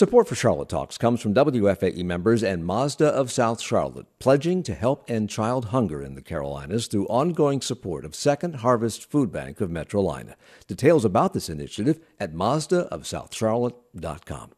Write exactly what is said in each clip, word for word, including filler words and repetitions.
Support for Charlotte Talks comes from W F A E members and Mazda of South Charlotte, pledging to help end child hunger in the Carolinas through ongoing support of Second Harvest Food Bank of Metrolina. Details about this initiative at mazda of south charlotte dot com.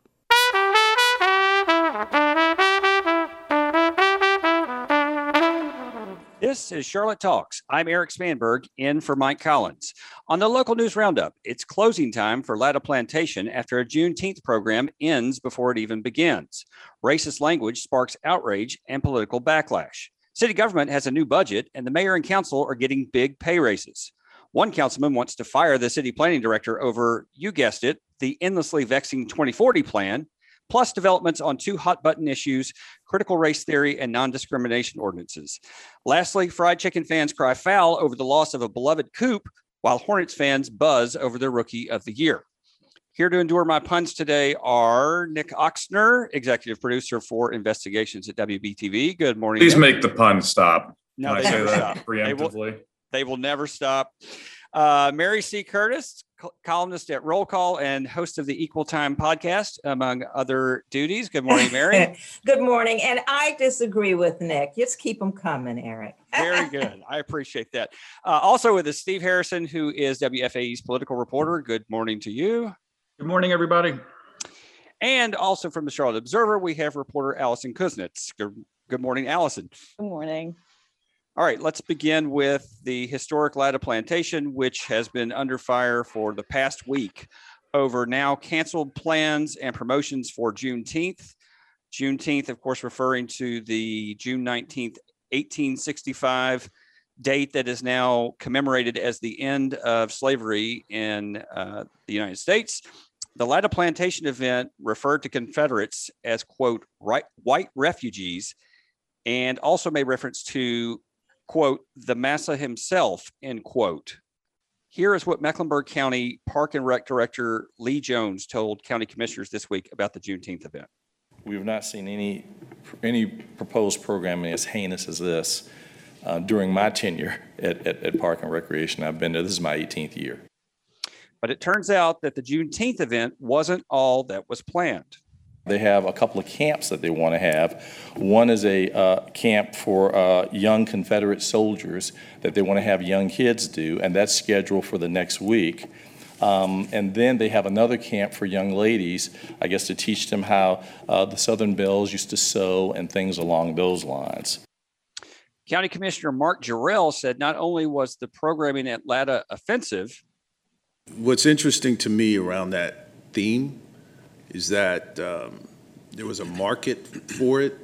This is Charlotte Talks. I'm Eric Spanberg, in for Mike Collins. On the local news roundup, it's closing time for Latta Plantation after a Juneteenth program ends before it even begins. Racist language sparks outrage and political backlash. City government has a new budget, and the mayor and council are getting big pay raises. One councilman wants to fire the city planning director over, you guessed it, the endlessly vexing twenty forty plan, plus developments on two hot-button issues, critical race theory and non-discrimination ordinances. Lastly, Fried Chicken fans cry foul over the loss of a beloved Coop, while Hornets fans buzz over their Rookie of the Year. Here to endure my puns today are Nick Oxner, executive producer for investigations at W B T V. Good morning, Please Nick. make the pun stop. No, Can they I say never that stop. preemptively? They will, they will never stop. Uh, Mary C. Curtis, columnist at Roll Call and host of the Equal Time podcast, among other duties. Good morning, Mary. Good morning. And I disagree with Nick. Just keep them coming, Eric. Very good. I appreciate that. Uh, also with us, Steve Harrison, who is W F A E's political reporter. Good morning to you. Good morning, everybody. And also from the Charlotte Observer, we have reporter Allison Kuznets. Good, good morning, Allison. Good morning. All right, let's begin with the historic Latta Plantation, which has been under fire for the past week over now canceled plans and promotions for Juneteenth. Juneteenth, of course, referring to the June nineteenth, eighteen sixty-five date that is now commemorated as the end of slavery in uh, the United States. The Latta Plantation event referred to Confederates as, quote, right, white refugees, and also made reference to, quote, the massa himself, end quote. Here is what Mecklenburg County Park and Rec Director Lee Jones told county commissioners this week about the Juneteenth event. We have not seen any any proposed programming as heinous as this uh, during my tenure at, at, at Park and Recreation. I've been there, this is my eighteenth year. But it turns out that the Juneteenth event wasn't all that was planned. They have a couple of camps that they want to have. One is a uh, camp for uh, young Confederate soldiers that they want to have young kids do, and that's scheduled for the next week. Um, and then they have another camp for young ladies, I guess, to teach them how uh, the Southern Belles used to sew and things along those lines. County Commissioner Mark Jarrell said not only was the programming at Latta offensive. What's interesting to me around that theme is that um, there was a market for it,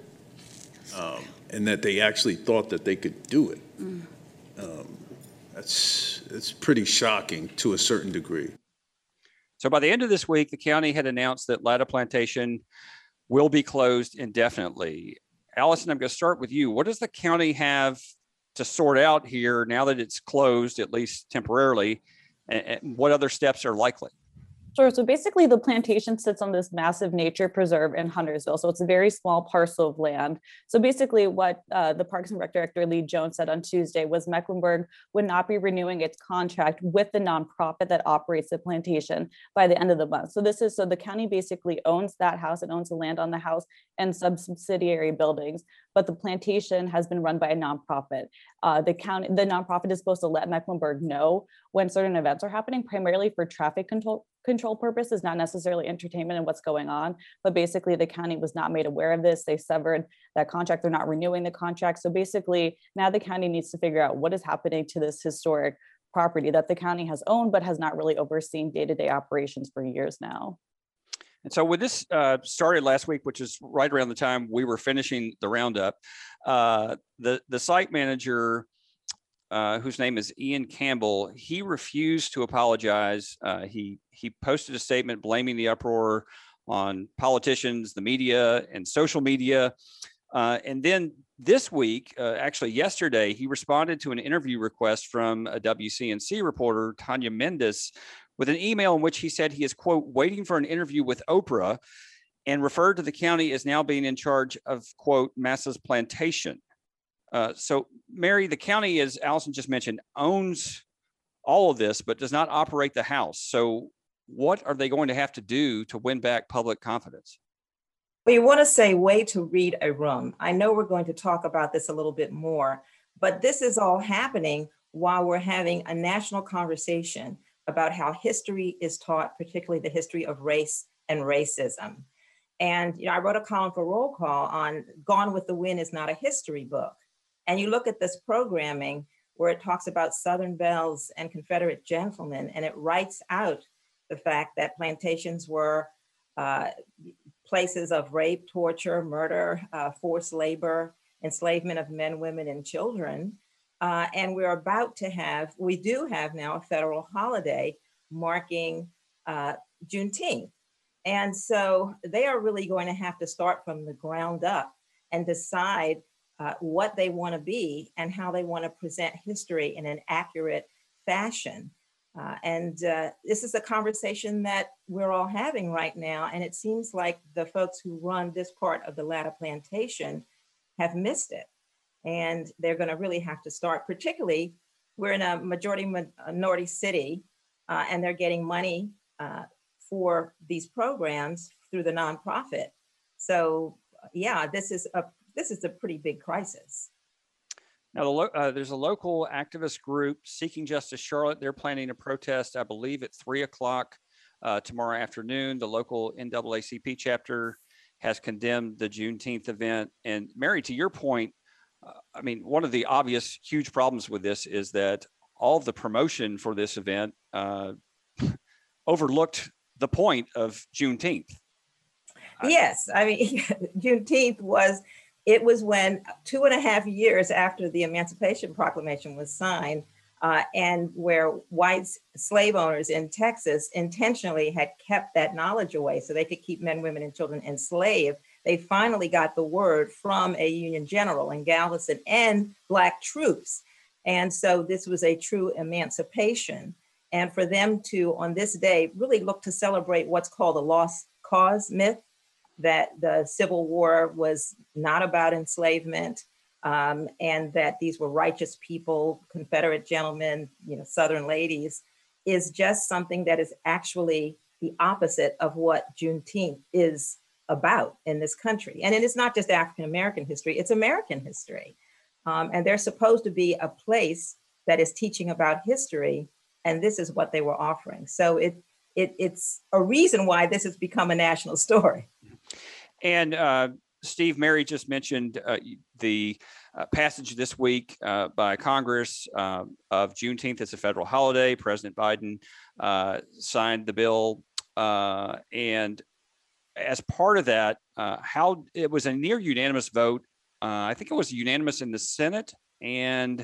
um, and that they actually thought that they could do it. Mm. Um, that's it's pretty shocking to a certain degree. So by the end of this week, the county had announced that Latta Plantation will be closed indefinitely. Allison, I'm going to start with you. What does the county have to sort out here now that it's closed, at least temporarily, and what other steps are likely? Sure. So basically, the plantation sits on this massive nature preserve in Huntersville. So it's a very small parcel of land. So basically, what uh, the Parks and Rec Director Lee Jones said on Tuesday was Mecklenburg would not be renewing its contract with the nonprofit that operates the plantation by the end of the month. So this is so the county basically owns that house. It owns the land on the house and subsidiary buildings. But the plantation has been run by a nonprofit. Uh, the county, the nonprofit is supposed to let Mecklenburg know when certain events are happening, primarily for traffic control control purposes, not necessarily entertainment and what's going on. But basically, the county was not made aware of this. They severed that contract. They're not renewing the contract. So basically, now the county needs to figure out what is happening to this historic property that the county has owned, but has not really overseen day-to-day operations for years now. And so when this uh, started last week, which is right around the time we were finishing the roundup, uh, the, the site manager, uh, whose name is Ian Campbell, he refused to apologize. Uh, he, he posted a statement blaming the uproar on politicians, the media, and social media. Uh, and then this week, uh, actually yesterday, he responded to an interview request from a W C N C reporter, Tanya Mendes, with an email in which he said he is, quote, waiting for an interview with Oprah, and referred to the county as now being in charge of, quote, Massa's plantation. Uh, so, Mary, the county, as Allison just mentioned, owns all of this, but does not operate the house. So what are they going to have to do to win back public confidence? Well, you want to say way to read a room. I know we're going to talk about this a little bit more, but this is all happening while we're having a national conversation about how history is taught, particularly the history of race and racism. And you know, I wrote a column for Roll Call on Gone with the Wind is not a history book. And you look at this programming where it talks about Southern belles and Confederate gentlemen, and it writes out the fact that plantations were uh, places of rape, torture, murder, uh, forced labor, enslavement of men, women, and children. Uh, and we're about to have, we do have now a federal holiday marking uh, Juneteenth. And so they are really going to have to start from the ground up and decide uh, what they want to be and how they want to present history in an accurate fashion. Uh, and uh, this is a conversation that we're all having right now. And it seems like the folks who run this part of the Latta Plantation have missed it. And they're going to really have to start, particularly, we're in a majority minority city, uh, and they're getting money uh, for these programs through the nonprofit. So yeah, this is a this is a pretty big crisis. Now, the lo- uh, there's a local activist group, Seeking Justice Charlotte. They're planning a protest, I believe, at three o'clock uh, tomorrow afternoon. The local N double A C P chapter has condemned the Juneteenth event. And Mary, to your point, uh, I mean, one of the obvious huge problems with this is that all of the promotion for this event uh, overlooked the point of Juneteenth. Yes, I mean, Juneteenth was, it was when two and a half years after the Emancipation Proclamation was signed, uh, and where white slave owners in Texas intentionally had kept that knowledge away so they could keep men, women, and children enslaved. They finally got the word from a Union general in Galveston and Black troops. And so this was a true emancipation. And for them to, on this day, really look to celebrate what's called a lost cause myth, that the Civil War was not about enslavement, um, and that these were righteous people, Confederate gentlemen, you know, Southern ladies, is just something that is actually the opposite of what Juneteenth is about in this country. And it is not just African-American history, it's American history. Um, and they're supposed to be a place that is teaching about history, and this is what they were offering. So it, it it's a reason why this has become a national story. And uh, Steve, Mary just mentioned uh, the uh, passage this week uh, by Congress uh, of Juneteenth as a federal holiday. President Biden uh, signed the bill. Uh, and as part of that, uh, how it was a near unanimous vote. Uh, I think it was unanimous in the Senate and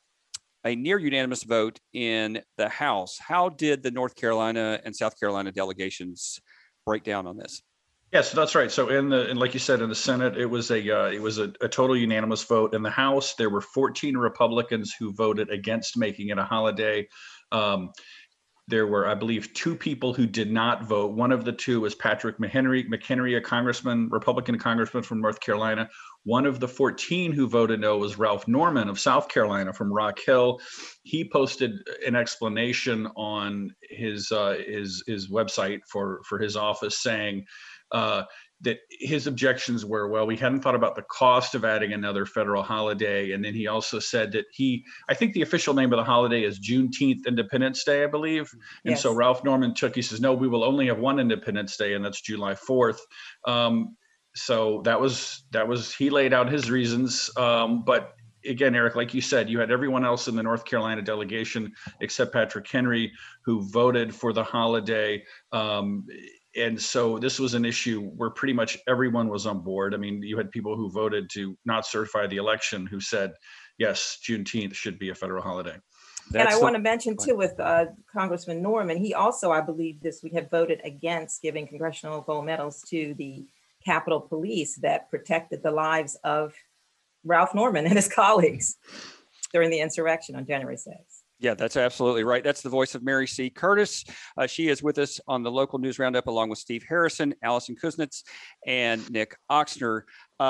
a near unanimous vote in the House. How did the North Carolina and South Carolina delegations break down on this? Yes, that's right. So in the, and like you said, in the Senate, it was a uh, it was a, a total unanimous vote. In the House, there were fourteen Republicans who voted against making it a holiday. Um, there were, I believe, two people who did not vote. One of the two was Patrick McHenry, McHenry, a congressman, Republican congressman from North Carolina. One of the fourteen who voted no was Ralph Norman of South Carolina from Rock Hill. He posted an explanation on his uh, his his website for for his office saying uh, that his objections were, well, we hadn't thought about the cost of adding another federal holiday. And then he also said that he, I think the official name of the holiday is Juneteenth Independence Day, I believe. And Yes. so Ralph Norman took, he says, no, we will only have one Independence Day, and that's July fourth. Um, so that was, that was, he laid out his reasons. Um, but again, Eric, like you said, you had everyone else in the North Carolina delegation except Patrick Henry who voted for the holiday. Um, And so this was an issue where pretty much everyone was on board. I mean, you had people who voted to not certify the election who said, yes, Juneteenth should be a federal holiday. And I the- want to mention too with uh, Congressman Norman, he also, I believe this week, had voted against giving congressional gold medals to the Capitol Police that protected the lives of Ralph Norman and his colleagues during the insurrection on January sixth. Yeah, that's absolutely right. That's the voice of Mary C. Curtis. Uh, she is with us on the local news roundup, along with Steve Harrison, Allison Kuznets, and Nick Oxner. Uh,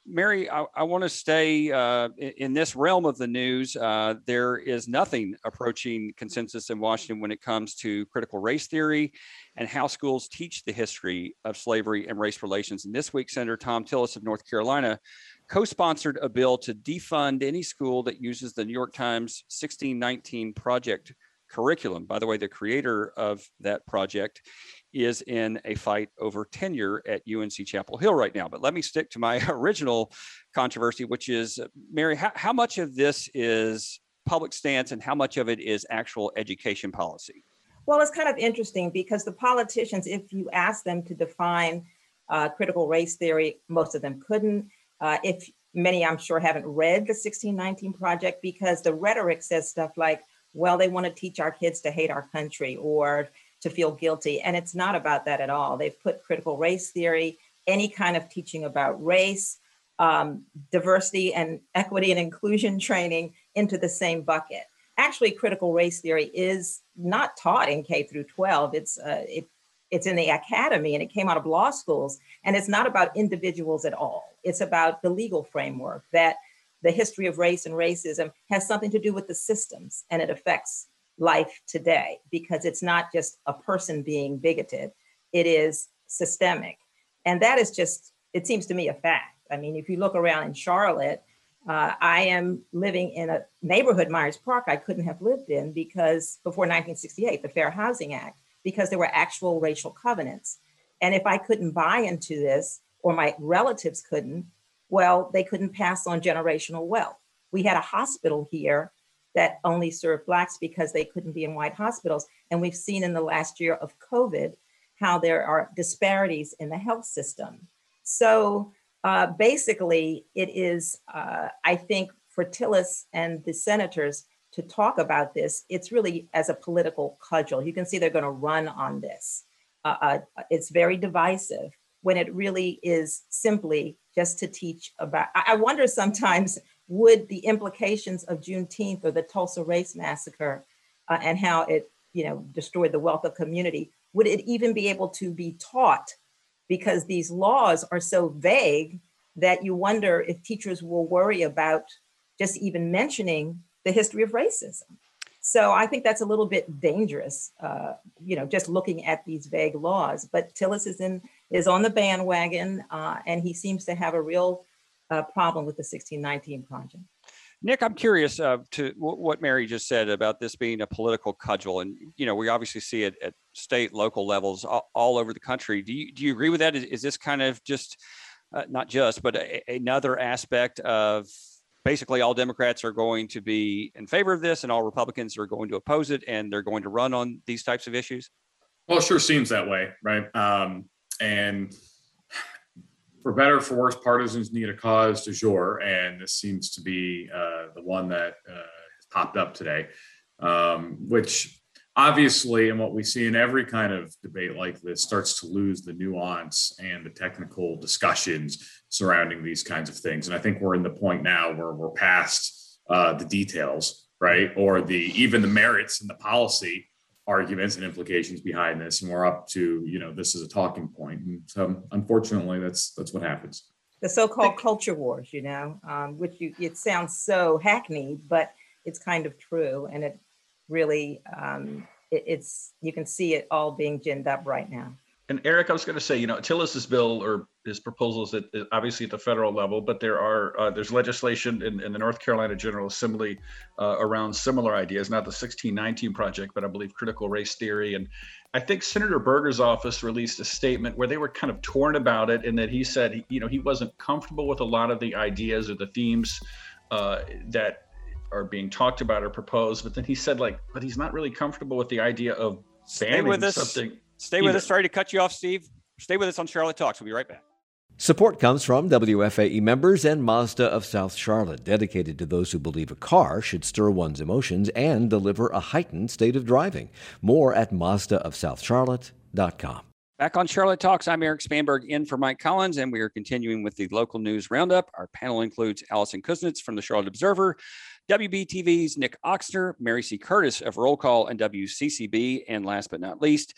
Mary, I, I want to stay uh, in, in this realm of the news. Uh, there is nothing approaching consensus in Washington when it comes to critical race theory and how schools teach the history of slavery and race relations. And this week, Senator Thom Tillis of North Carolina co-sponsored a bill to defund any school that uses the New York Times sixteen nineteen Project curriculum. By the way, the creator of that project is in a fight over tenure at U N C Chapel Hill right now. But let me stick to my original controversy, which is, Mary, how, how much of this is public stance and how much of it is actual education policy? Well, it's kind of interesting because the politicians, if you ask them to define uh, critical race theory, most of them couldn't. Uh, if many, I'm sure, haven't read the sixteen nineteen Project, because the rhetoric says stuff like, well, they want to teach our kids to hate our country or to feel guilty. And it's not about that at all. They've put critical race theory, any kind of teaching about race, um, diversity and equity and inclusion training into the same bucket. Actually, critical race theory is not taught in K through twelve. It's uh, it, it's in the academy and it came out of law schools. And it's not about individuals at all. It's about the legal framework that the history of race and racism has something to do with the systems, and it affects life today because it's not just a person being bigoted, it is systemic. And that is just, it seems to me, a fact. I mean, if you look around in Charlotte, uh, I am living in a neighborhood, Myers Park, I couldn't have lived in because before nineteen sixty-eight, the Fair Housing Act, because there were actual racial covenants. And if I couldn't buy into this, or my relatives couldn't, well, they couldn't pass on generational wealth. We had a hospital here that only served Blacks because they couldn't be in white hospitals. And we've seen in the last year of COVID how there are disparities in the health system. So uh, basically, it is, uh, I think, for Tillis and the senators to talk about this, it's really as a political cudgel. You can see they're going to run on this. Uh, uh, it's very divisive when it really is simply just to teach about, I wonder sometimes, would the implications of Juneteenth or the Tulsa Race Massacre uh, and how it, you know, destroyed the wealth of community, would it even be able to be taught? Because these laws are so vague that you wonder if teachers will worry about just even mentioning the history of racism. So I think that's a little bit dangerous, uh, you know, just looking at these vague laws. But Tillis is in is on the bandwagon, uh, and he seems to have a real uh, problem with the sixteen nineteen Project. Nick, I'm curious uh, to w- what Mary just said about this being a political cudgel, and you know, we obviously see it at state, local levels all, all over the country. Do you do you agree with that? Is, is this kind of just uh, not just, but a, another aspect of basically all Democrats are going to be in favor of this and all Republicans are going to oppose it and they're going to run on these types of issues? Well, it sure seems that way, right? Um, and for better or for worse, partisans need a cause du jour, and this seems to be uh, the one that uh, has popped up today, um, which obviously, and what we see in every kind of debate like this, starts to lose the nuance and the technical discussions surrounding these kinds of things. And I think we're in the point now where we're past uh, the details, right? Or the even the merits and the policy arguments and implications behind this. And we're up to, you know, this is a talking point. And so unfortunately, that's that's what happens. The so-called culture wars, you know, um, which you, it sounds so hackneyed, but it's kind of true. And it really, um, it, it's, you can see it all being ginned up right now. And Eric, I was going to say, you know, Tillis's bill or his proposals at obviously at the federal level, but there are uh, there's legislation in, in the North Carolina General Assembly uh, around similar ideas, not the sixteen nineteen Project, but I believe critical race theory. And I think Senator Berger's office released a statement where they were kind of torn about it, and that he said, you know, he wasn't comfortable with a lot of the ideas or the themes uh, that are being talked about or proposed. But then he said, like, but he's not really comfortable with the idea of banning with us. something. Stay with either. us. Sorry to cut you off, Steve. Stay with us on Charlotte Talks. We'll be right back. Support comes from W F A E members and Mazda of South Charlotte, dedicated to those who believe a car should stir one's emotions and deliver a heightened state of driving. More at Mazda of South Charlotte dot com. Back on Charlotte Talks, I'm Eric Spanberg in for Mike Collins, and we are continuing with the local news roundup. Our panel includes Allison Kuznets from the Charlotte Observer, W B T V's Nick Oxner, Mary C. Curtis of Roll Call and W C C B, and last but not least,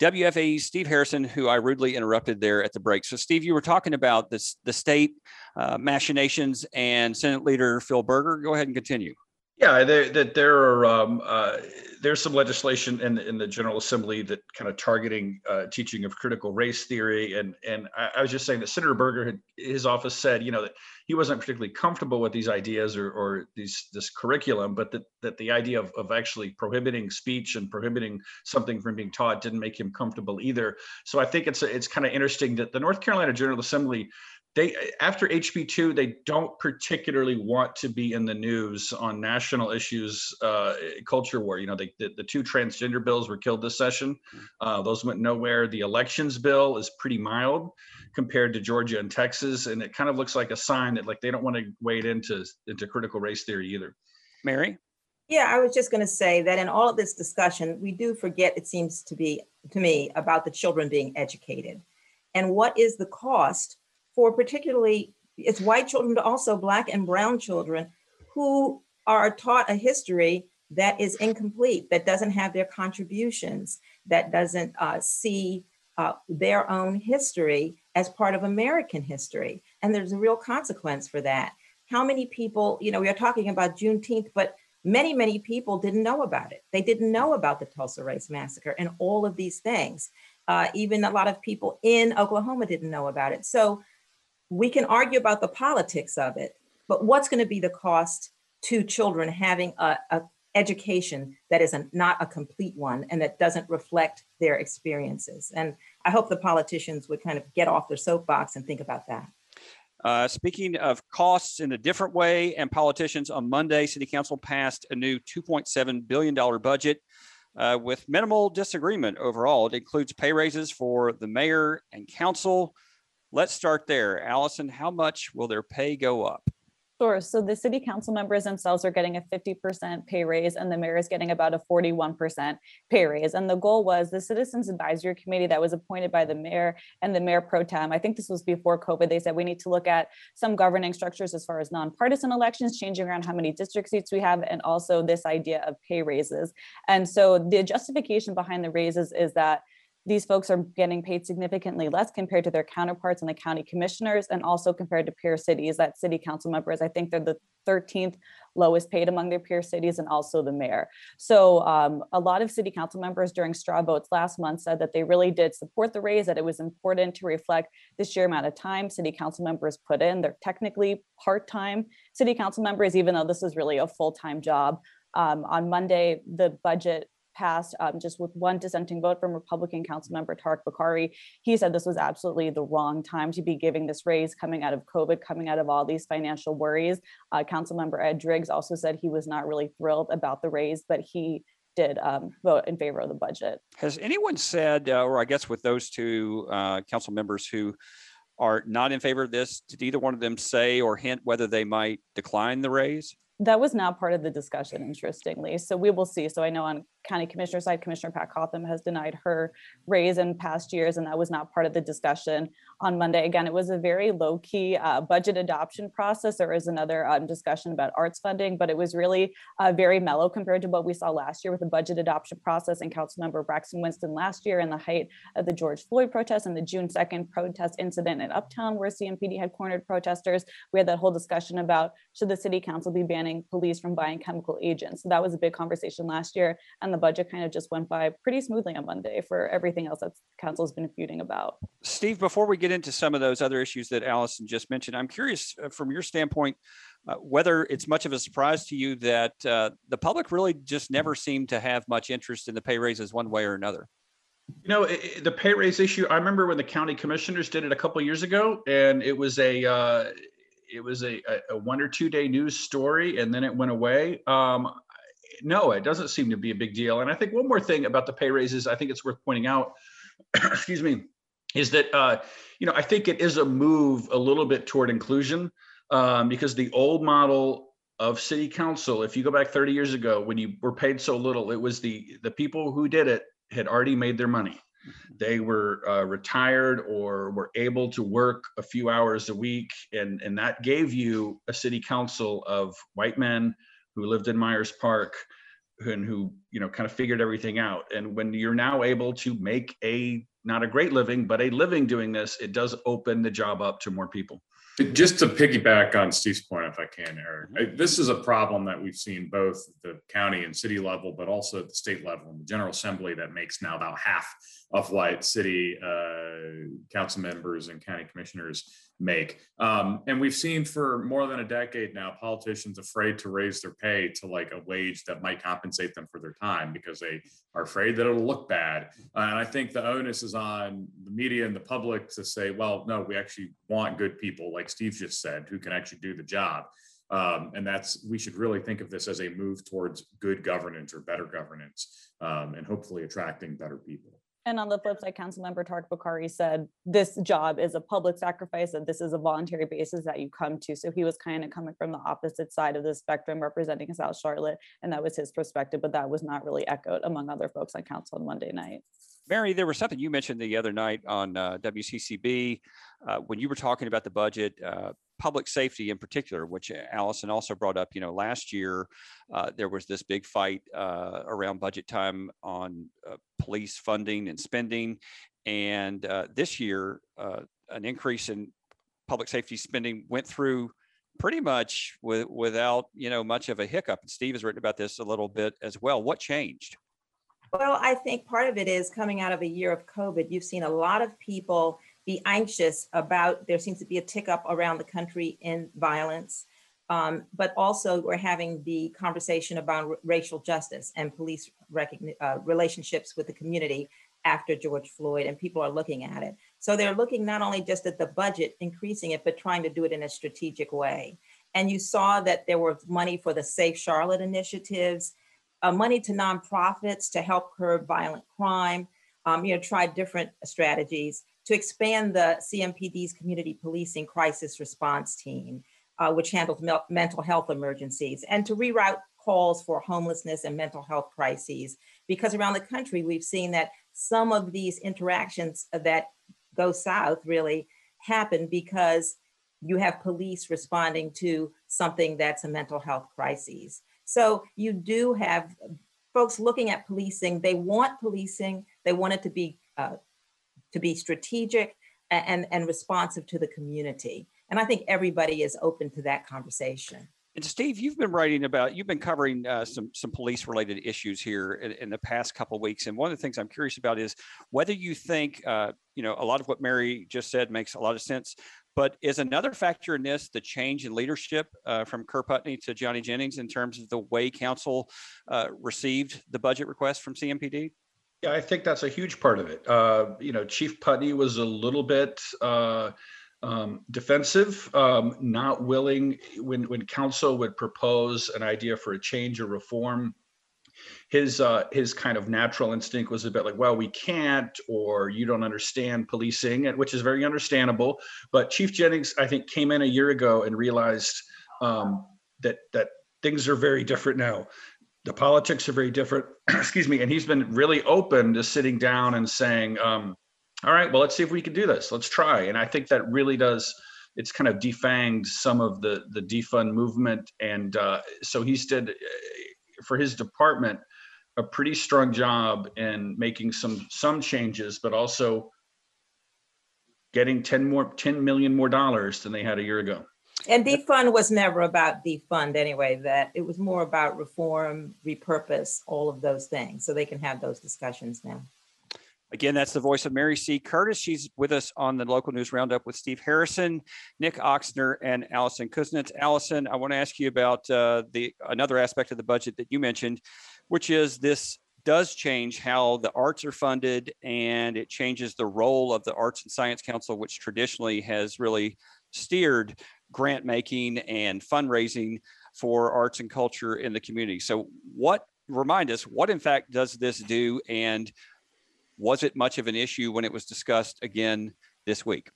W F A E's Steve Harrison, who I rudely interrupted there at the break. So, Steve, you were talking about this, the state uh, machinations and Senate Leader Phil Berger. Go ahead and continue. Yeah, there, that there are um, uh, there's some legislation in the, in the General Assembly that kind of targeting uh, teaching of critical race theory, and and I, I was just saying that Senator Berger had, his office said, you know, that he wasn't particularly comfortable with these ideas or or these this curriculum, but that that the idea of of actually prohibiting speech and prohibiting something from being taught didn't make him comfortable either. So I think it's it's kind of interesting that the North Carolina General Assembly, they, after H B two, they don't particularly want to be in the news on national issues, uh, culture war. You know, they, the, the two transgender bills were killed this session. Uh, those went nowhere. The elections bill is pretty mild compared to Georgia and Texas. And it kind of looks like a sign that like they don't want to wade into, into critical race theory either. Mary? Yeah, I was just going to say that in all of this discussion, we do forget, it seems to be, to me, about the children being educated. And what is the cost for particularly, it's white children, but also Black and brown children who are taught a history that is incomplete, that doesn't have their contributions, that doesn't uh, see uh, their own history as part of American history. And there's a real consequence for that. How many people, you know, we are talking about Juneteenth, but many, many people didn't know about it. They didn't know about the Tulsa Race Massacre and all of these things. Uh, even a lot of people in Oklahoma didn't know about it. So we can argue about the politics of it, but what's going to be the cost to children having a, a education that is a, not a complete one and that doesn't reflect their experiences? And I hope the politicians would kind of get off their soapbox and think about that. Uh, speaking of costs in a different way and politicians, on Monday, City Council passed a new two point seven billion dollars budget uh, with minimal disagreement overall. It includes pay raises for the mayor and council. Let's start there. Allison, how much will their pay go up? Sure. So the city council members themselves are getting a fifty percent pay raise, and the mayor is getting about a forty-one percent pay raise. And the goal was the Citizens Advisory Committee that was appointed by the mayor and the mayor pro tem. I think this was before COVID. They said we need to look at some governing structures as far as nonpartisan elections, changing around how many district seats we have, and also this idea of pay raises. And so the justification behind the raises is that these folks are getting paid significantly less compared to their counterparts in the county commissioners, and also compared to peer cities, that city council members, I think they're the thirteenth lowest paid among their peer cities, and also the mayor. So um, a lot of city council members during straw votes last month said that they really did support the raise, that it was important to reflect the sheer amount of time city council members put in. They're technically part-time city council members, even though this is really a full-time job. Um, on Monday, the budget passed um, just with one dissenting vote from Republican Councilmember Tariq Bokhari. He said this was absolutely the wrong time to be giving this raise coming out of COVID, coming out of all these financial worries. Uh, Councilmember Ed Driggs also said he was not really thrilled about the raise, but he did um, vote in favor of the budget. Has anyone said, uh, or I guess with those two uh, council members who are not in favor of this, did either one of them say or hint whether they might decline the raise? That was not part of the discussion, interestingly. So we will see. So I know on county commissioner side, Commissioner Pat Cotham has denied her raise in past years, and that was not part of the discussion on Monday. Again, it was a very low key uh, budget adoption process. There is another um, discussion about arts funding, but it was really uh, very mellow compared to what we saw last year with the budget adoption process and Councilmember Braxton Winston last year in the height of the George Floyd protest and the June second protest incident in Uptown where C M P D had cornered protesters. We had that whole discussion about should the city council be banning police from buying chemical agents. So that was a big conversation last year, and the budget kind of just went by pretty smoothly on Monday for everything else that council has been feuding about. Steve, before we get into some of those other issues that Allison just mentioned, I'm curious uh, from your standpoint, uh, whether it's much of a surprise to you that uh, the public really just never seemed to have much interest in the pay raises one way or another. You know, it, the pay raise issue, I remember when the county commissioners did it a couple of years ago, and it was a, uh, it was a, a one or two day news story, and then it went away. Um, no, it doesn't seem to be a big deal. And I think one more thing about the pay raises, I think it's worth pointing out, excuse me, is that, uh, you know, I think it is a move a little bit toward inclusion um, because the old model of city council, if you go back thirty years ago, when you were paid so little, it was the, the people who did it had already made their money. They were uh, retired or were able to work a few hours a week. And, and that gave you a city council of white men who lived in Myers Park, and who, you know, kind of figured everything out. And when you're now able to make a, not a great living, but a living doing this, it does open the job up to more people. Just to piggyback on Steve's point, if I can, Eric, I, this is a problem that we've seen both at the county and city level, but also at the state level in the General Assembly that makes now about half of what city uh, council members and county commissioners make. Um, and we've seen for more than a decade now, politicians afraid to raise their pay to like a wage that might compensate them for their time because they are afraid that it'll look bad. Uh, and I think the onus is on the media and the public to say, well, no, we actually want good people, like Steve just said, who can actually do the job. Um, and that's, we should really think of this as a move towards good governance or better governance, um, and hopefully attracting better people. And on the flip side, Councilmember Tariq Bokhari said this job is a public sacrifice, and this is a voluntary basis that you come to. So he was kind of coming from the opposite side of the spectrum, representing South Charlotte, and that was his perspective, but that was not really echoed among other folks on council on Monday night. Mary, there was something you mentioned the other night on uh, W C C B uh, when you were talking about the budget, uh, public safety in particular, which Allison also brought up. You know, last year uh, there was this big fight uh, around budget time on uh, police funding and spending, and uh, this year uh, an increase in public safety spending went through pretty much with, without you know much of a hiccup. And Steve has written about this a little bit as well. What changed? Well, I think part of it is coming out of a year of COVID. You've seen a lot of people be anxious about, there seems to be a tick up around the country in violence, um, but also we're having the conversation about r- racial justice and police recogni- uh, relationships with the community after George Floyd, and people are looking at it. So they're looking not only just at the budget, increasing it, but trying to do it in a strategic way. And you saw that there was money for the Safe Charlotte initiatives, Uh, money to nonprofits to help curb violent crime, um, you know, try different strategies to expand the C M P D's community policing crisis response team, uh, which handles me- mental health emergencies, and to reroute calls for homelessness and mental health crises. Because around the country, we've seen that some of these interactions that go south really happen because you have police responding to something that's a mental health crisis. So you do have folks looking at policing. They want policing. They want it to be uh, to be strategic and, and responsive to the community. And I think everybody is open to that conversation. And Steve, you've been writing about, you've been covering uh, some some police related issues here in, in the past couple of weeks. And one of the things I'm curious about is whether you think, uh, you know, a lot of what Mary just said makes a lot of sense. But is another factor in this the change in leadership uh, from Kerr Putney to Johnny Jennings in terms of the way council uh, received the budget request from C M P D? Yeah, I think that's a huge part of it. Uh, you know, Chief Putney was a little bit uh, um, defensive, um, not willing when when council would propose an idea for a change or reform. His uh, his kind of natural instinct was a bit like, well, we can't, or you don't understand policing, which is very understandable. But Chief Jennings, I think, came in a year ago and realized um, that that things are very different now. The politics are very different. Excuse me. And he's been really open to sitting down and saying, um, all right, well, let's see if we can do this. Let's try. And I think that really does. It's kind of defanged some of the the defund movement, and uh, so he's did. for his department, a pretty strong job in making some some changes, but also getting ten more, ten million more dollars than they had a year ago. And defund was never about defund anyway, that it was more about reform, repurpose, all of those things. So they can have those discussions now. Again, that's the voice of Mary C. Curtis. She's with us on the Local News Roundup with Steve Harrison, Nick Oxner, and Allison Kuznets. Allison, I want to ask you about uh, the another aspect of the budget that you mentioned, which is this does change how the arts are funded, and it changes the role of the Arts and Science Council, which traditionally has really steered grant making and fundraising for arts and culture in the community. So what, remind us, what in fact does this do, and was it much of an issue when it was discussed again this week?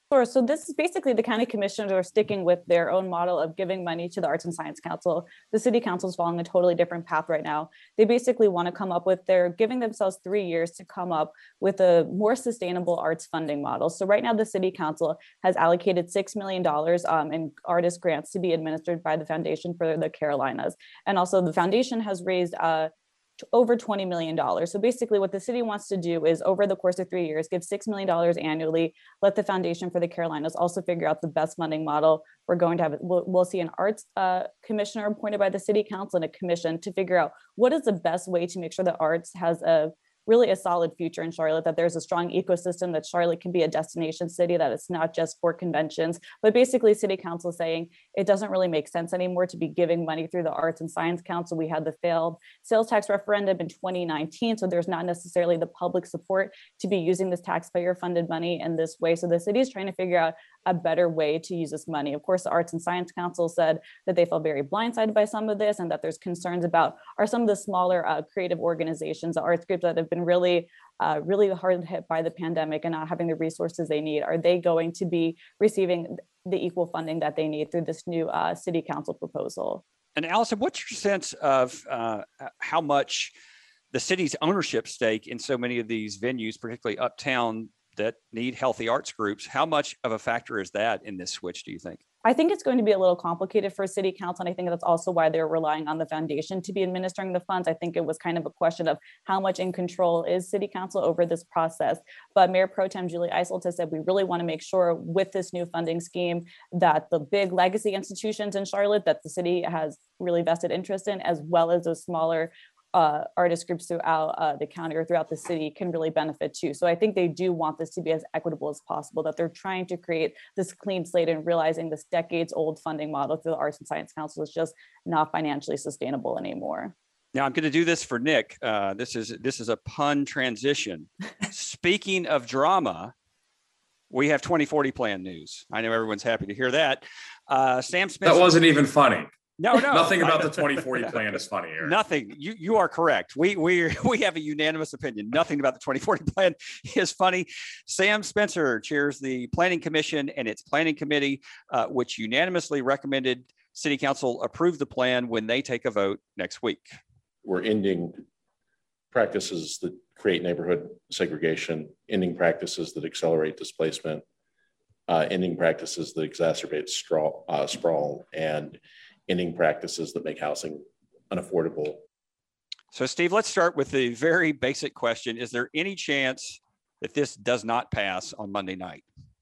Sure. So this is basically the county commissioners are sticking with their own model of giving money to the Arts and Science Council. The city council is following a totally different path right now. They basically want to come up with, they're giving themselves three years to come up with a more sustainable arts funding model. So right now the city council has allocated six million dollars um, in artist grants to be administered by the Foundation for the Carolinas. And also the foundation has raised uh, over twenty million dollars. So basically what the city wants to do is over the course of three years, give six million dollars annually, let the Foundation for the Carolinas also figure out the best funding model. We're going to have, we'll, we'll see an arts uh, commissioner appointed by the city council and a commission to figure out what is the best way to make sure that arts has a really a solid future in Charlotte, that there's a strong ecosystem, that Charlotte can be a destination city, that it's not just for conventions. But basically city council saying it doesn't really make sense anymore to be giving money through the Arts and Science Council. We had the failed sales tax referendum in twenty nineteen. So there's not necessarily the public support to be using this taxpayer funded money in this way. So the city is trying to figure out a better way to use this money. Of course, the Arts and Science Council said that they felt very blindsided by some of this and that there's concerns about are some of the smaller uh, creative organizations, the arts groups that have been really, uh, really hard hit by the pandemic and not having the resources they need. Are they going to be receiving the equal funding that they need through this new uh, city council proposal? And Allison, what's your sense of uh, how much the city's ownership stake in so many of these venues, particularly uptown, that need healthy arts groups, how much of a factor is that in this switch, do you think? I think it's going to be a little complicated for city council. And I think that's also why they're relying on the foundation to be administering the funds. I think it was kind of a question of how much in control is city council over this process. But Mayor Pro Tem Julie Eiselt has said, we really want to make sure with this new funding scheme that the big legacy institutions in Charlotte that the city has really vested interest in, as well as those smaller Uh, artist groups throughout uh, the county or throughout the city can really benefit too. So I think they do want this to be as equitable as possible, that they're trying to create this clean slate and realizing this decades old funding model through the Arts and Science Council is just not financially sustainable anymore. Now I'm going to do this for Nick. Uh, this is this is a pun transition. Speaking of drama, we have twenty forty plan news. I know everyone's happy to hear that. Uh, Sam Spencer. That wasn't even funny. No, no. Nothing about the twenty forty plan is funny here. Nothing. You you are correct. We we we have a unanimous opinion. Nothing about the twenty forty plan is funny. Sam Spencer chairs the Planning Commission and its Planning Committee, uh, which unanimously recommended City Council approve the plan when they take a vote next week. We're ending practices that create neighborhood segregation, ending practices that accelerate displacement, uh, ending practices that exacerbate straw, uh, sprawl, and ending practices that make housing unaffordable. So Steve, let's start with the very basic question. Is there any chance that this does not pass on Monday night?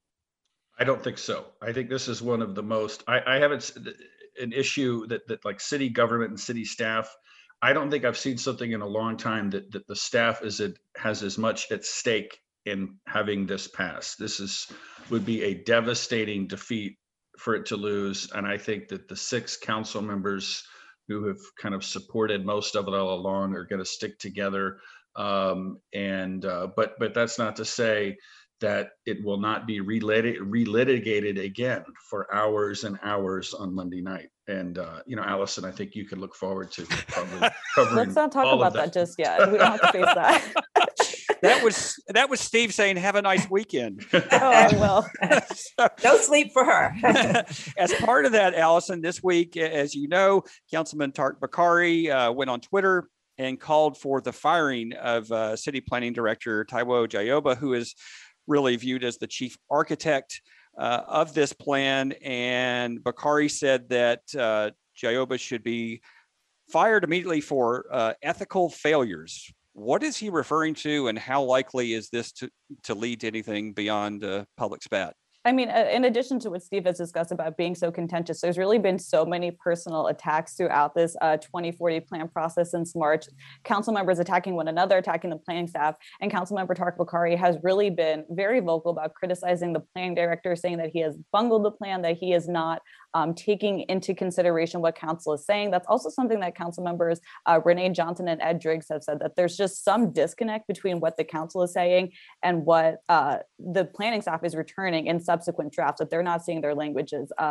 I don't think so. I think this is one of the most, I, I haven't, an issue that, that like city government and city staff, I don't think I've seen something in a long time that, that the staff is it has as much at stake in having this pass. This is, would be a devastating defeat for it to lose. And I think that the six council members who have kind of supported most of it all along are going to stick together. Um, and uh, but but that's not to say that it will not be relit- relitigated again for hours and hours on Monday night. And uh, you know, Allison, I think you can look forward to probably covering. Let's not talk all about of that. that just yet. We don't have to face that. That was that was Steve saying, "Have a nice weekend." Oh, I will. So, No sleep for her. as part of that, Allison, this week, as you know, Councilman Tariq Bokhari uh, went on Twitter and called for the firing of uh, City Planning Director Taiwo Jayoba, who is really viewed as the chief architect uh, of this plan. And Bokhari said that uh, Jayoba should be fired immediately for uh, ethical failures. What is he referring to, and how likely is this to, to lead to anything beyond uh, public spat? I mean, in addition to what Steve has discussed about being so contentious, there's really been so many personal attacks throughout this uh, twenty forty plan process since March. Council members attacking one another, attacking the planning staff, and Councilmember Tariq Bokhari has really been very vocal about criticizing the planning director, saying that he has bungled the plan, that he is not um, taking into consideration what council is saying. That's also something that council members uh, Renee Johnson and Ed Driggs have said, that there's just some disconnect between what the council is saying and what uh, the planning staff is returning in subsequent drafts, that they're not seeing their languages uh,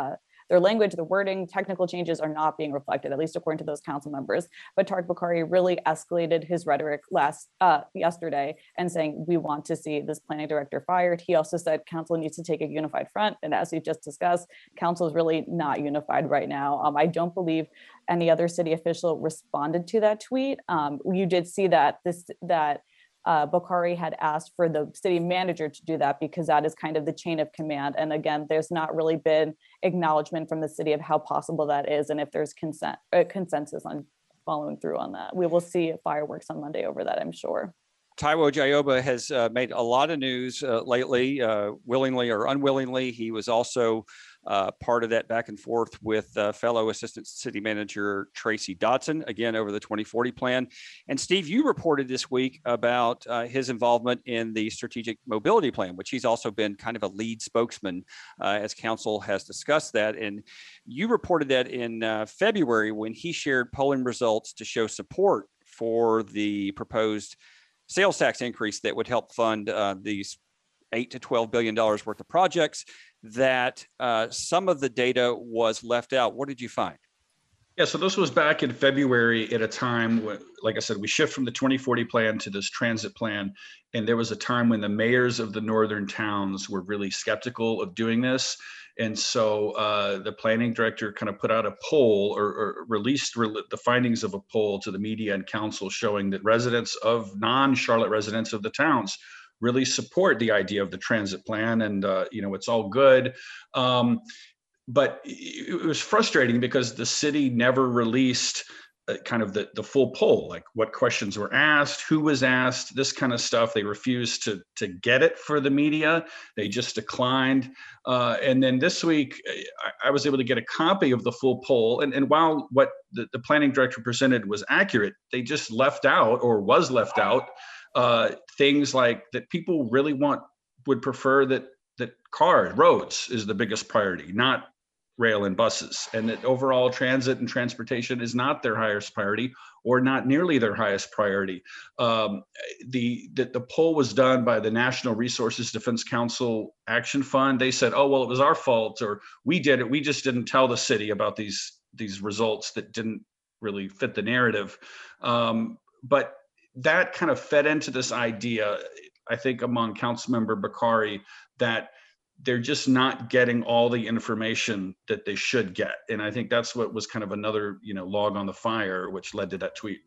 their language, the wording, technical changes are not being reflected, at least according to those council members. But Tariq Bokhari really escalated his rhetoric last uh, yesterday and saying, we want to see this planning director fired. He also said council needs to take a unified front. And as we just discussed, council is really not unified right now. Um, I don't believe any other city official responded to that tweet. Um, you did see that this that uh, Bokhari had asked for the city manager to do that because that is kind of the chain of command. And again, there's not really been acknowledgement from the city of how possible that is, and if there's consent uh, consensus on following through on that. We will see fireworks on Monday over that, I'm sure. Taiwo Jayoba has uh, made a lot of news uh, lately, uh, willingly or unwillingly. He was also uh, part of that back and forth with uh, fellow Assistant City Manager Tracy Dodson, again, over the twenty forty plan. And Steve, you reported this week about uh, his involvement in the Strategic Mobility Plan, which he's also been kind of a lead spokesman uh, as council has discussed that. And you reported that in uh, February when he shared polling results to show support for the proposed sales tax increase that would help fund uh, these eight to twelve billion dollars worth of projects, that uh, some of the data was left out. What did you find? Yeah, so this was back in February at a time when, like I said, we shift from the twenty forty plan to this transit plan. And there was a time when the mayors of the northern towns were really skeptical of doing this. And so uh, the planning director kind of put out a poll or, or released re- the findings of a poll to the media and council showing that residents of non-Charlotte residents of the towns really support the idea of the transit plan. And, uh, you know, it's all good. Um, but it was frustrating because the city never released uh, kind of the, the full poll, like what questions were asked, who was asked, this kind of stuff. They refused to, to get it for the media. They just declined. Uh, and then this week, I, I was able to get a copy of the full poll. And, and while what the, the planning director presented was accurate, they just left out or was left out uh, things like that people really want, would prefer that that car, roads is the biggest priority, not rail and buses, and that overall transit and transportation is not their highest priority or not nearly their highest priority. Um, the, the, the poll was done by the National Resources Defense Council Action Fund. They said, oh, well, it was our fault, or we did it. We just didn't tell the city about these, these results that didn't really fit the narrative. Um, but that kind of fed into this idea, I think, among Councilmember Bokhari, that they're just not getting all the information that they should get. And I think that's what was kind of another, you know, log on the fire, which led to that tweet.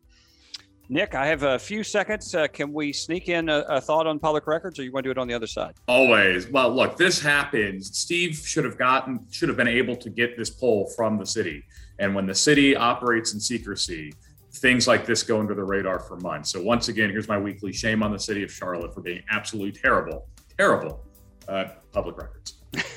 Nick, I have a few seconds. Uh, can we sneak in a, a thought on public records, or you want to do it on the other side? Always. Well, look, this happens. Steve should have gotten, should have been able to get this poll from the city. And when the city operates in secrecy, things like this go under the radar for months. So once again, here's my weekly shame on the city of Charlotte for being absolutely terrible, terrible uh, public records.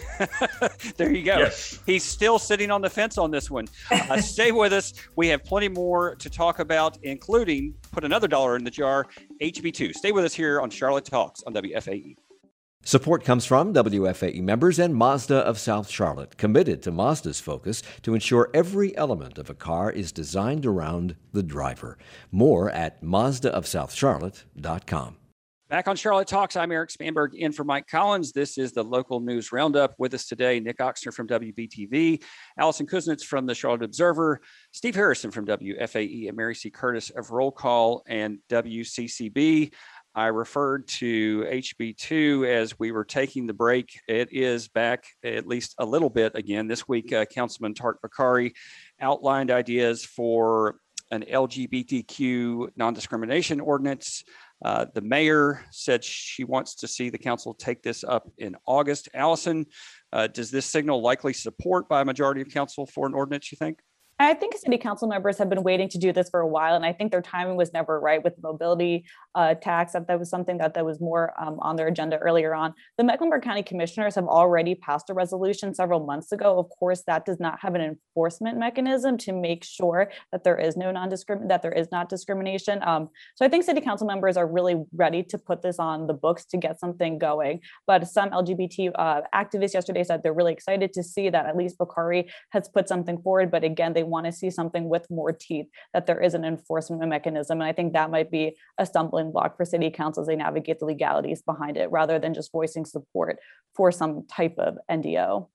There you go. Yes. He's still sitting on the fence on this one. Uh, stay with us. We have plenty more to talk about, including put another dollar in the jar, H B two. Stay with us here on Charlotte Talks on W F A E. Support comes from W F A E members and Mazda of South Charlotte, committed to Mazda's focus to ensure every element of a car is designed around the driver. More at Mazda of South Charlotte dot com. Back on Charlotte Talks, I'm Eric Spanberg in for Mike Collins. This is the local news roundup. With us today, Nick Oxner from W B T V, Allison Kuznets from the Charlotte Observer, Steve Harrison from W F A E, and Mary C. Curtis of Roll Call and W C C B. I referred to H B two as we were taking the break. It is back at least a little bit again. This week, uh, Councilman Tariq Bokhari outlined ideas for an L G B T Q non-discrimination ordinance. Uh, the mayor said she wants to see the council take this up in August. Allison, uh, does this signal likely support by a majority of council for an ordinance, you think? I think city council members have been waiting to do this for a while, and I think their timing was never right with the mobility uh, tax. That, that was something that, that was more um, on their agenda earlier on. The Mecklenburg County Commissioners have already passed a resolution several months ago. Of course, that does not have an enforcement mechanism to make sure that there is no non-discrimin that there is not discrimination. Um, so I think city council members are really ready to put this on the books to get something going. But some L G B T uh, activists yesterday said they're really excited to see that at least Bokhari has put something forward. But again, they want to see something with more teeth, that there is an enforcement mechanism. And I think that might be a stumbling block for city council as they navigate the legalities behind it, rather than just voicing support for some type of N D O.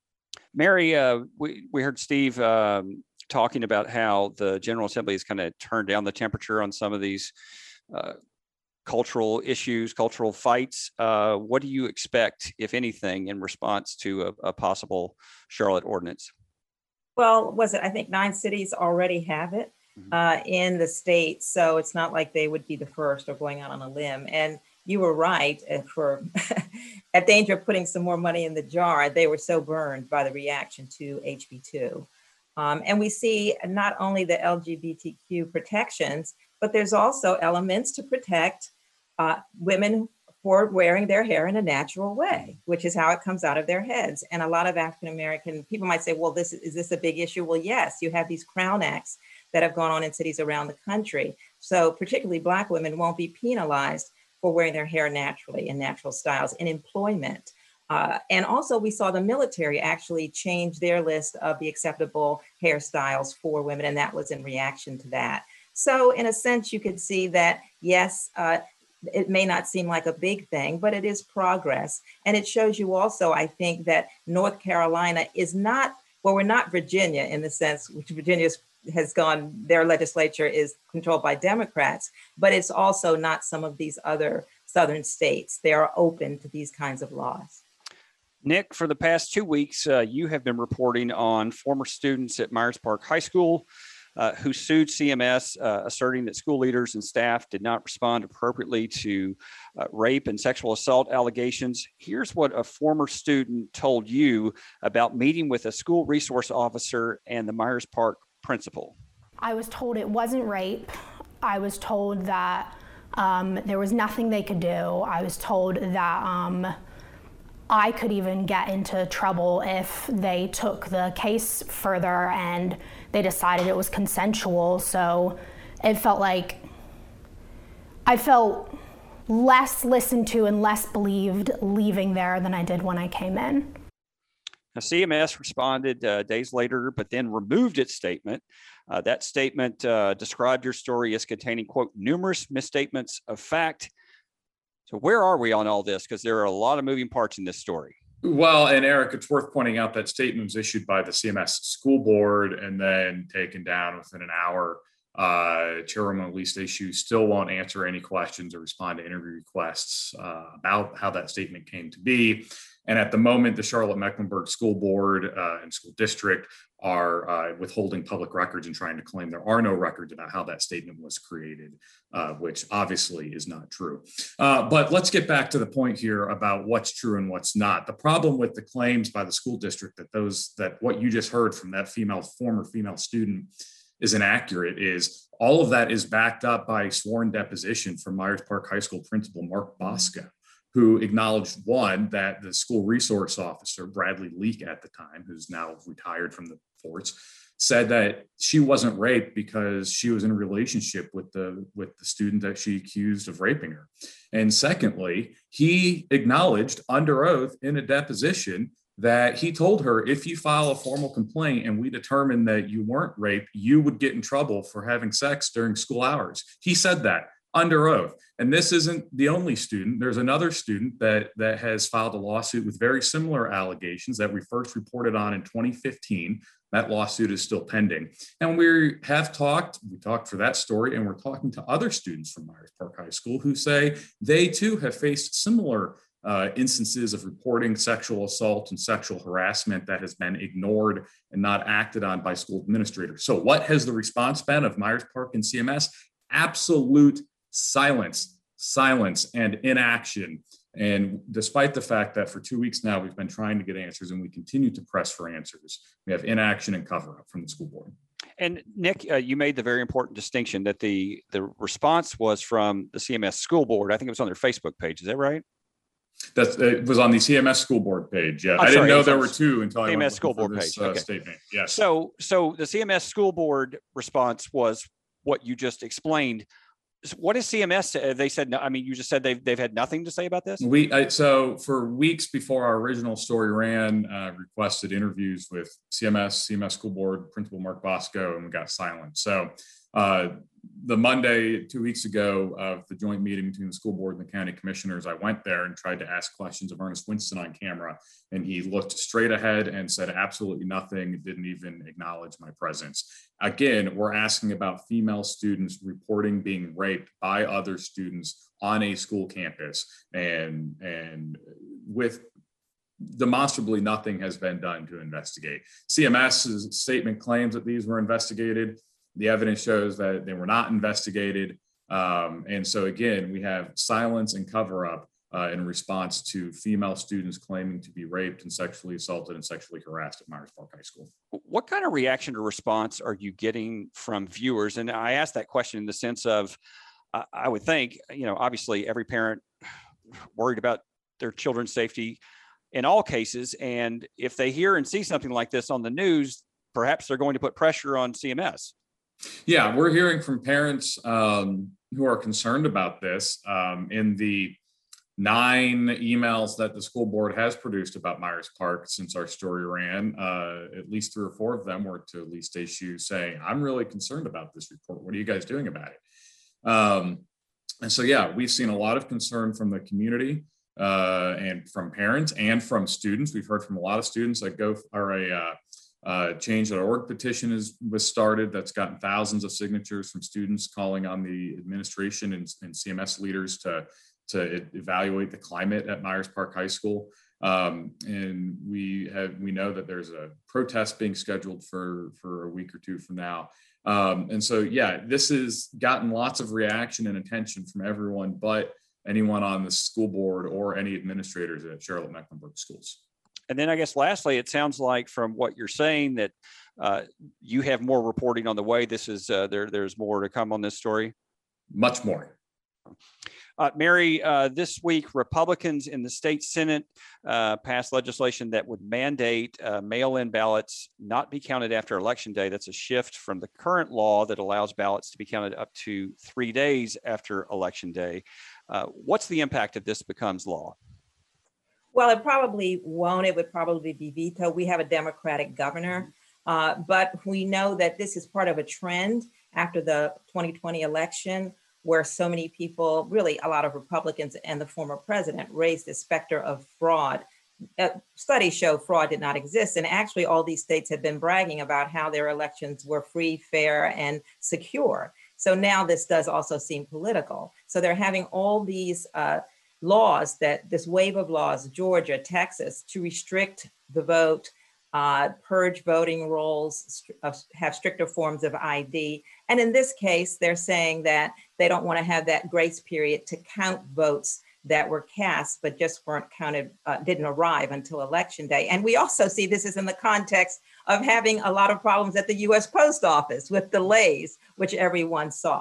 Mary, uh, we, we heard Steve um, talking about how the General Assembly has kind of turned down the temperature on some of these uh, cultural issues, cultural fights. Uh, what do you expect, if anything, in response to a, a possible Charlotte ordinance? Well, was it, I think nine cities already have it uh, in the state. So it's not like they would be the first or going out on a limb. And you were right, and for at danger of putting some more money in the jar, they were so burned by the reaction to H B two. Um, and we see not only the L G B T Q protections, but there's also elements to protect uh, women for wearing their hair in a natural way, which is how it comes out of their heads. And a lot of African-American people might say, well, this is this a big issue? Well, yes, you have these Crown Acts that have gone on in cities around the country. So particularly Black women won't be penalized for wearing their hair naturally in natural styles in employment. Uh, and also we saw the military actually change their list of the acceptable hairstyles for women, and that was in reaction to that. So in a sense, you could see that, yes, uh, it may not seem like a big thing, but it is progress. And it shows you also, I think, that North Carolina is not, well, we're not Virginia in the sense which Virginia has gone, their legislature is controlled by Democrats, but it's also not some of these other Southern states. They are open to these kinds of laws. Nick, for the past two weeks, uh, you have been reporting on former students at Myers Park High School uh, who sued C M S, uh, asserting that school leaders and staff did not respond appropriately to uh, rape and sexual assault allegations. Here's what a former student told you about meeting with a school resource officer and the Myers Park principal. I was told it wasn't rape. I was told that um, there was nothing they could do. I was told that um, I could even get into trouble if they took the case further and they decided it was consensual. So it felt like I felt less listened to and less believed leaving there than I did when I came in. Now, C M S responded uh, days later, but then removed its statement. Uh, that statement uh, described your story as containing, quote, numerous misstatements of fact. So where are we on all this? Because there are a lot of moving parts in this story. Well, and Eric, it's worth pointing out that statement was issued by the C M S school board and then taken down within an hour. Uh, Chairwoman Elise Eshoo still won't answer any questions or respond to interview requests uh, about how that statement came to be. And at the moment, the Charlotte-Mecklenburg School Board uh, and School District are uh, withholding public records and trying to claim there are no records about how that statement was created, uh, which obviously is not true. Uh, but let's get back to the point here about what's true and what's not. The problem with the claims by the school district that those that what you just heard from that female, former female student is inaccurate is all of that is backed up by a sworn deposition from Myers Park High School principal Mark Bosco, who acknowledged, one, that the school resource officer, Bradley Leak at the time, who's now retired from the force, said that she wasn't raped because she was in a relationship with the, with the student that she accused of raping her. And secondly, he acknowledged under oath in a deposition that he told her, if you file a formal complaint and we determine that you weren't raped, you would get in trouble for having sex during school hours. He said that under oath. And this isn't the only student. There's another student that, that has filed a lawsuit with very similar allegations that we first reported on in twenty fifteen. That lawsuit is still pending. And we have talked, we talked for that story, and we're talking to other students from Myers Park High School who say they too have faced similar uh, instances of reporting sexual assault and sexual harassment that has been ignored and not acted on by school administrators. So what has the response been of Myers Park and C M S? Absolute silence, silence and inaction. And despite the fact that for two weeks now, we've been trying to get answers and we continue to press for answers, we have inaction and cover up from the school board. And Nick, uh, you made the very important distinction that the, the response was from the C M S school board. I think it was on their Facebook page. Is that right? That's, it was on the C M S school board page. Yeah, I'm I didn't sorry, know there were two until C M S I went school board this, page. uh, Okay. statement. Yes. So, so the C M S school board response was what you just explained. What is C M S? They said, no, I mean, you just said they've, they've had nothing to say about this? We I, So for weeks before our original story ran, uh, requested interviews with C M S, C M S school board, Principal Mark Bosco, and we got silent. So Uh, the Monday, two weeks ago of the joint meeting between the school board and the county commissioners, I went there and tried to ask questions of Ernest Winston on camera, and he looked straight ahead and said absolutely nothing, didn't even acknowledge my presence. Again, we're asking about female students reporting being raped by other students on a school campus, and, and with demonstrably nothing has been done to investigate. C M S's statement claims that these were investigated. The evidence shows that they were not investigated. Um, and so again, we have silence and cover up uh, in response to female students claiming to be raped and sexually assaulted and sexually harassed at Myers Park High School. What kind of reaction or response are you getting from viewers? And I ask that question in the sense of, uh, I would think, you know, obviously every parent worried about their children's safety in all cases. And if they hear and see something like this on the news, perhaps they're going to put pressure on C M S. Yeah, we're hearing from parents um, who are concerned about this. Um, in the nine emails that the school board has produced about Myers Park since our story ran, uh, at least three or four of them were to at least issue saying, I'm really concerned about this report. What are you guys doing about it? Um, and so, yeah, we've seen a lot of concern from the community uh, and from parents and from students. We've heard from a lot of students that go are a uh, Uh, change dot org petition is, was started that's gotten thousands of signatures from students calling on the administration and, and C M S leaders to, to evaluate the climate at Myers Park High School. Um, and we have we know that there's a protest being scheduled for, for a week or two from now. Um, and so, yeah, this has gotten lots of reaction and attention from everyone but anyone on the school board or any administrators at Charlotte Mecklenburg schools. And then I guess lastly, it sounds like from what you're saying that uh, you have more reporting on the way. This is uh, there. There's more to come on this story. Much more. Uh, Mary, uh, this week, Republicans in the state Senate uh, passed legislation that would mandate uh, mail-in ballots not be counted after Election Day. That's a shift from the current law that allows ballots to be counted up to three days after Election Day. Uh, what's the impact if this becomes law? Well, it probably won't. It would probably be vetoed. We have a Democratic governor, uh, but we know that this is part of a trend after the twenty twenty election, where so many people, really a lot of Republicans and the former president, raised the specter of fraud. Uh, studies show fraud did not exist. And actually, all these states have been bragging about how their elections were free, fair, and secure. So now this does also seem political. So they're having all these uh, laws, that this wave of laws, Georgia, Texas, to restrict the vote, uh, purge voting rolls, uh, have stricter forms of I D. And in this case, they're saying that they don't want to have that grace period to count votes that were cast, but just weren't counted, uh, didn't arrive until Election Day. And we also see this is in the context of having a lot of problems at the U S Post Office with delays, which everyone saw.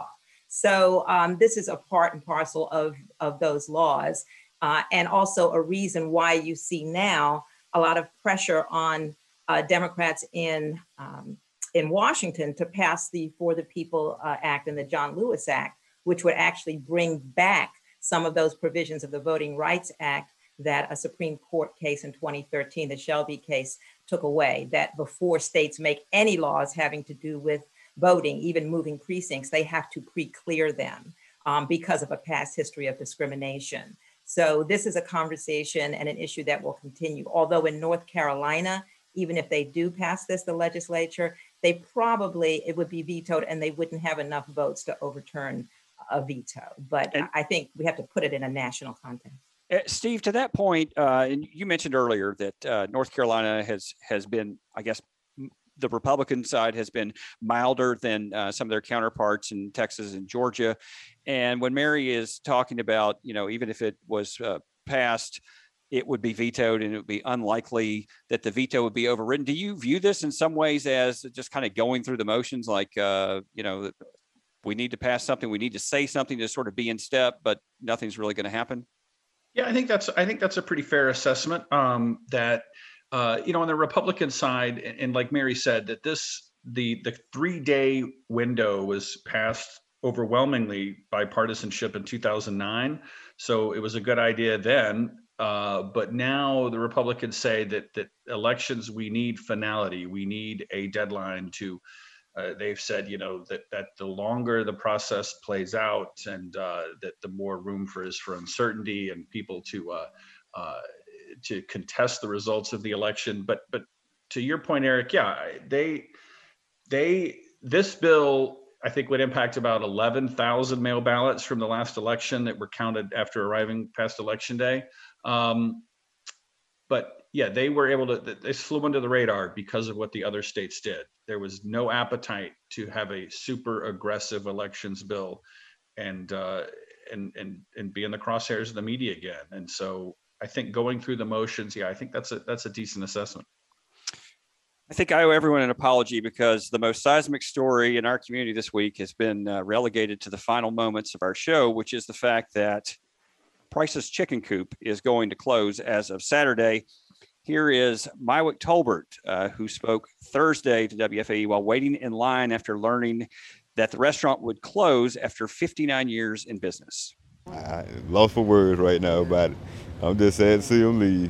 So um, this is a part and parcel of, of those laws, uh, and also a reason why you see now a lot of pressure on uh, Democrats in, um, in Washington to pass the For the People uh, Act and the John Lewis Act, which would actually bring back some of those provisions of the Voting Rights Act that a Supreme Court case in twenty thirteen, the Shelby case, took away, that before states make any laws having to do with voting, even moving precincts, they have to pre-clear them um, because of a past history of discrimination. So this is a conversation and an issue that will continue. Although in North Carolina, even if they do pass this, the legislature, they probably, it would be vetoed and they wouldn't have enough votes to overturn a veto. But and, I think we have to put it in a national context. Uh, Steve, to that point, uh, and you mentioned earlier that uh, North Carolina has has been, I guess, the Republican side has been milder than uh, some of their counterparts in Texas and Georgia. And when Mary is talking about, you know, even if it was uh, passed, it would be vetoed and it would be unlikely that the veto would be overridden. Do you view this in some ways as just kind of going through the motions, like, uh, you know, we need to pass something, we need to say something to sort of be in step, but nothing's really going to happen? Yeah, I think that's I think that's a pretty fair assessment. Um, that uh, you know, on the Republican side, and, and like Mary said, that this the the three day window was passed overwhelmingly by partisanship in two thousand nine. So it was a good idea then. Uh, but now the Republicans say that that elections, we need finality, we need a deadline to Uh, they've said, you know, that that the longer the process plays out, and uh, that the more room for is for uncertainty and people to uh, uh, to contest the results of the election. But but to your point, Eric, yeah, they they this bill, I think, would impact about eleven thousand mail ballots from the last election that were counted after arriving past election day. Um, but yeah, they were able to, they flew under the radar because of what the other states did. There was no appetite to have a super aggressive elections bill and, uh, and, and, and be in the crosshairs of the media again. And so I think going through the motions, yeah, I think that's a, that's a decent assessment. I think I owe everyone an apology because the most seismic story in our community this week has been uh, relegated to the final moments of our show, which is the fact that Price's Chicken Coop is going to close as of Saturday. Here is Mywick Tolbert, uh, who spoke Thursday to W F A E while waiting in line after learning that the restaurant would close after fifty-nine years in business. I lost for words right now about it. I'm just sad to see him leave.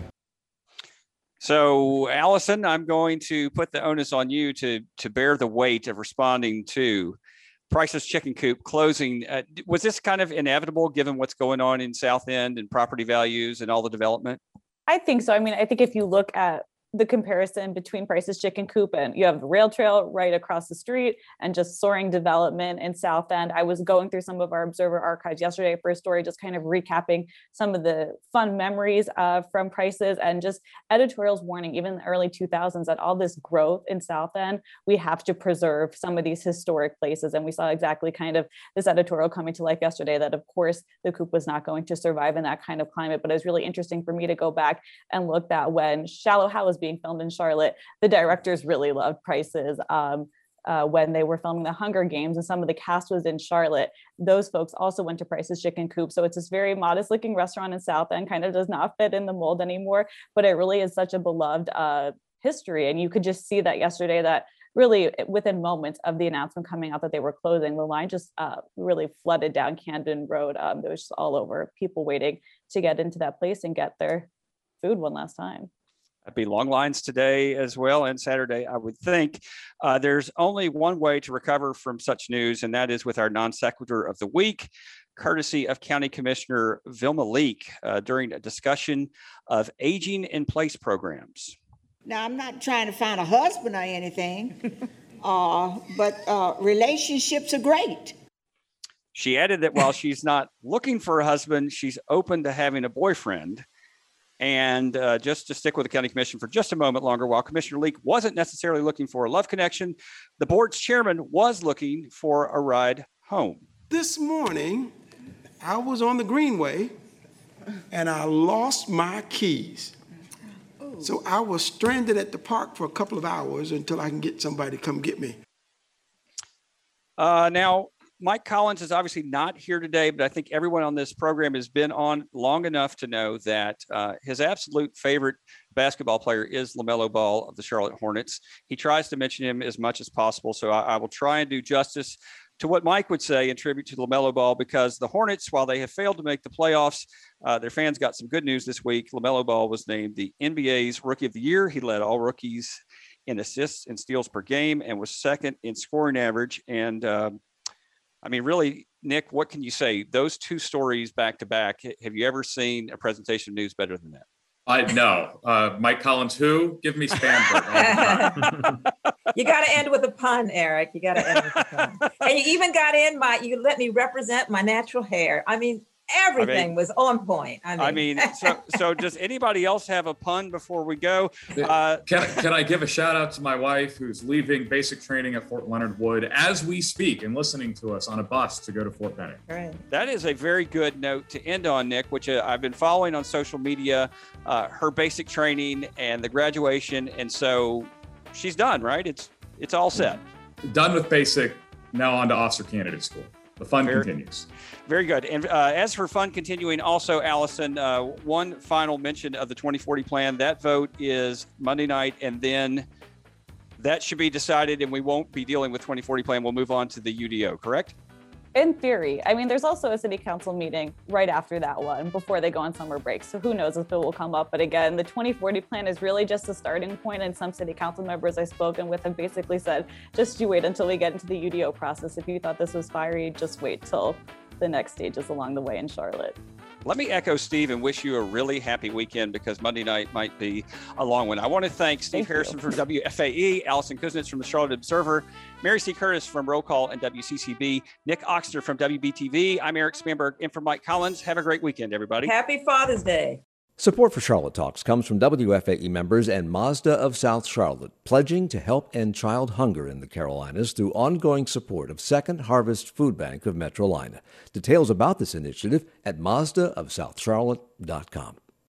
So, Allison, I'm going to put the onus on you to to bear the weight of responding to Price's Chicken Coop closing. Uh, was this kind of inevitable given what's going on in South End and property values and all the development? I think so. I mean, I think if you look at the comparison between Price's Chicken Coop and you have the rail trail right across the street and just soaring development in South End. I was going through some of our Observer archives yesterday for a story, just kind of recapping some of the fun memories uh, from Price's and just editorials warning, even in the early two thousands, that all this growth in South End, we have to preserve some of these historic places. And we saw exactly kind of this editorial coming to life yesterday that, of course, the Coop was not going to survive in that kind of climate. But it was really interesting for me to go back and look at when Shallow Hal was being filmed in Charlotte, the directors really loved Price's. Um, uh, when they were filming the Hunger Games and some of the cast was in Charlotte, those folks also went to Price's Chicken Coop. So it's this very modest looking restaurant in South End, kind of does not fit in the mold anymore, but it really is such a beloved uh, history. And you could just see that yesterday, that really within moments of the announcement coming out that they were closing, the line just uh, really flooded down Camden Road. Um, there was just all over, people waiting to get into that place and get their food one last time. There'd be long lines today as well, and Saturday, I would think. Uh, there's only one way to recover from such news, and that is with our non sequitur of the week, courtesy of County Commissioner Vilma Leak uh, during a discussion of aging in place programs. Now, I'm not trying to find a husband or anything, uh, but uh, relationships are great. She added that while she's not looking for a husband, she's open to having a boyfriend. And uh, just to stick with the county commission for just a moment longer, while Commissioner Leak wasn't necessarily looking for a love connection, the board's chairman was looking for a ride home. This morning, I was on the Greenway and I lost my keys. So I was stranded at the park for a couple of hours until I can get somebody to come get me. Uh, now, Mike Collins is obviously not here today, but I think everyone on this program has been on long enough to know that uh, his absolute favorite basketball player is LaMelo Ball of the Charlotte Hornets. He tries to mention him as much as possible, so I, I will try and do justice to what Mike would say in tribute to LaMelo Ball, because the Hornets, while they have failed to make the playoffs, uh, their fans got some good news this week. LaMelo Ball was named the N B A's Rookie of the Year. He led all rookies in assists and steals per game and was second in scoring average. And um, I mean, really, Nick, what can you say? Those two stories back to back, have you ever seen a presentation of news better than that? I know. Uh, Mike Collins, who? Give me Spanberg. You got to end with a pun, Eric. You got to end with a pun. And you even got in my, you let me represent my natural hair. I mean, everything I mean, was on point. I mean, I mean so, so does anybody else have a pun before we go? Uh, can, can I give a shout out to my wife who's leaving basic training at Fort Leonard Wood as we speak and listening to us on a bus to go to Fort Benning? Right. That is a very good note to end on, Nick, which uh, I've been following on social media, uh, her basic training and the graduation. And so she's done, right? It's, it's all set. Done with basic, now on to officer candidate school. The fun very, continues. Very good. And uh, as for fun continuing, also, Allison, uh, one final mention of the twenty forty plan. That vote is Monday night, and then that should be decided, and we won't be dealing with twenty forty plan. We'll move on to the U D O, correct? In theory. I mean, there's also a city council meeting right after that one before they go on summer break. So who knows if it will come up. But again, the twenty forty plan is really just a starting point. And some city council members I've spoken with have basically said, just you wait until we get into the U D O process. If you thought this was fiery, just wait till the next stages along the way in Charlotte. Let me echo Steve and wish you a really happy weekend because Monday night might be a long one. I want to thank Steve Thank Harrison you. from W F A E, Allison Kuznets from the Charlotte Observer, Mary C. Curtis from Roll Call and W C C B, Nick Oxter from W B T V. I'm Eric Spanberg in for Mike Collins. Have a great weekend, everybody. Happy Father's Day. Support for Charlotte Talks comes from W F A E members and Mazda of South Charlotte, pledging to help end child hunger in the Carolinas through ongoing support of Second Harvest Food Bank of Metrolina. Details about this initiative at Mazda of South Charlotte dot com.